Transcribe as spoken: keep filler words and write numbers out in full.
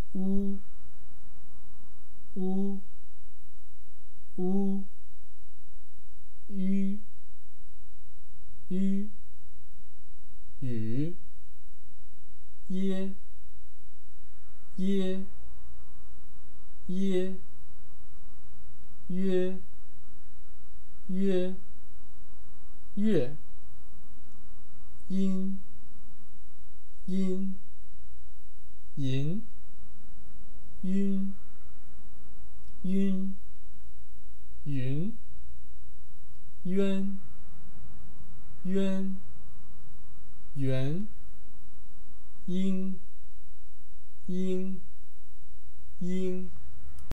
乌乌乌吁吁雨耶耶耶约约月阴阴银晕晕云渊渊圆阴阴